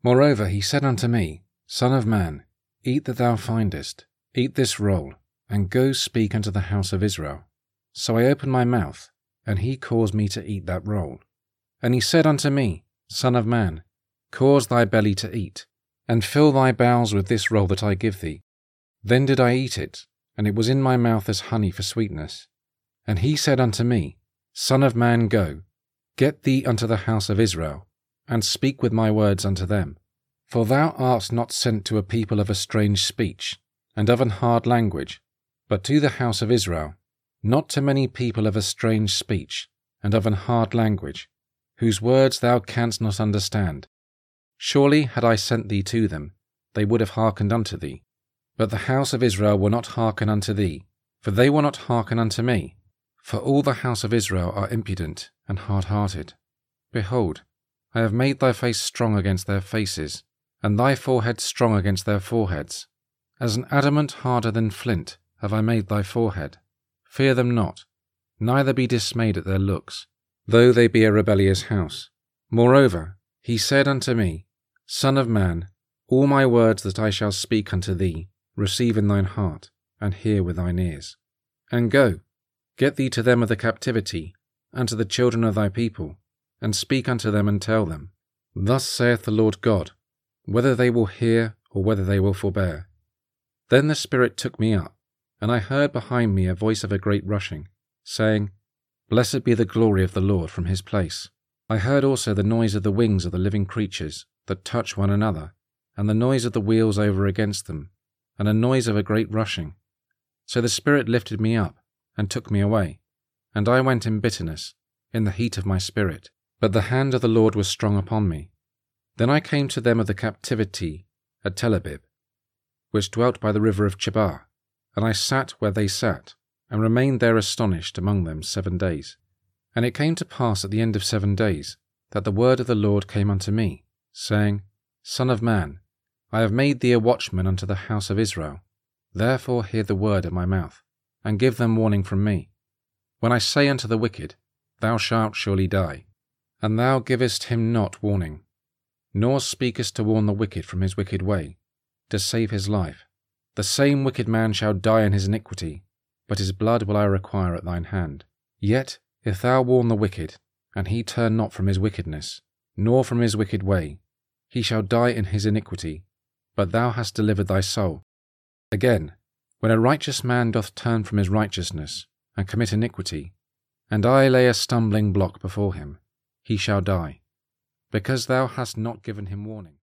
Moreover he said unto me, Son of man, eat that thou findest, eat this roll, and go speak unto the house of Israel. So I opened my mouth, and he caused me to eat that roll. And he said unto me, Son of man, cause thy belly to eat, and fill thy bowels with this roll that I give thee. Then did I eat it, and it was in my mouth as honey for sweetness. And he said unto me, Son of man, go, get thee unto the house of Israel, and speak with my words unto them. For thou art not sent to a people of a strange speech, and of an hard language, but to the house of Israel, not to many people of a strange speech, and of an hard language, whose words thou canst not understand. Surely had I sent thee to them, they would have hearkened unto thee. But the house of Israel will not hearken unto thee, for they will not hearken unto me. For all the house of Israel are impudent and hard-hearted. Behold, I have made thy face strong against their faces, and thy forehead strong against their foreheads. As an adamant harder than flint have I made thy forehead. Fear them not, neither be dismayed at their looks, though they be a rebellious house. Moreover, he said unto me, Son of man, all my words that I shall speak unto thee, receive in thine heart, and hear with thine ears. And go, get thee to them of the captivity, and to the children of thy people, and speak unto them and tell them, Thus saith the Lord God, whether they will hear or whether they will forbear. Then the Spirit took me up, and I heard behind me a voice of a great rushing, saying, Blessed be the glory of the Lord from his place. I heard also the noise of the wings of the living creatures that touch one another, and the noise of the wheels over against them, and a noise of a great rushing. So the Spirit lifted me up, and took me away, and I went in bitterness, in the heat of my spirit. But the hand of the Lord was strong upon me. Then I came to them of the captivity at Tel Abib, which dwelt by the river of Chebar, and I sat where they sat, and remained there astonished among them 7 days. And it came to pass at the end of 7 days, that the word of the Lord came unto me, saying, Son of man, I have made thee a watchman unto the house of Israel. Therefore hear the word of my mouth, and give them warning from me. When I say unto the wicked, Thou shalt surely die, and thou givest him not warning, nor speakest to warn the wicked from his wicked way, to save his life, the same wicked man shall die in his iniquity, but his blood will I require at thine hand. Yet if thou warn the wicked, and he turn not from his wickedness, nor from his wicked way, he shall die in his iniquity, but thou hast delivered thy soul. Again, when a righteous man doth turn from his righteousness, and commit iniquity, and I lay a stumbling block before him, he shall die, because thou hast not given him warning.